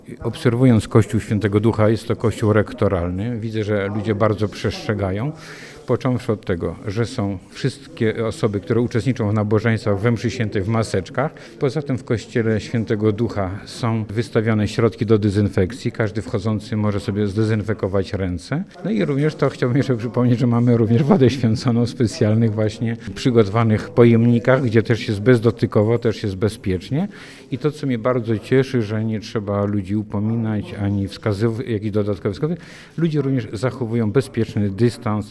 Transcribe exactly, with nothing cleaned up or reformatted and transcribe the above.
Obserwując Kościół Świętego Ducha, jest to kościół rektoralny, widzę, że ludzie bardzo przestrzegają, począwszy od tego, że są wszystkie osoby, które uczestniczą w nabożeństwach we mszy świętej w maseczkach. Poza tym w Kościele Świętego Ducha są wystawione środki do dezynfekcji. Każdy wchodzący może sobie zdezynfekować ręce. No i również to chciałbym jeszcze przypomnieć, że mamy również wodę święconą w specjalnych właśnie przygotowanych pojemnikach, gdzie też jest bezdotykowo, też jest bezpiecznie. I to, co mnie bardzo cieszy, że nie trzeba ludzi upominać ani wskazywać, jak i dodatkowe wskazy. Ludzie również zachowują bezpieczny dystans.